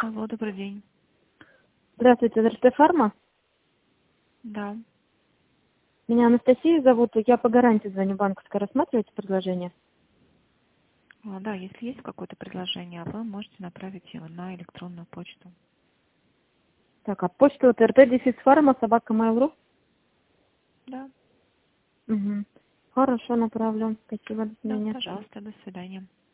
Алло, добрый день. Здравствуйте, это РТ Фарма. Да. Меня Анастасия зовут, я по гарантии звоню банковской. Рассматриваете предложение? Да, если есть какое-то предложение, вы можете направить его на электронную почту. Так, а почту вот rt-фарма@mail.ru? Да. Угу. Хорошо, направлю. Спасибо, до Да, свидания. пожалуйста, до свидания.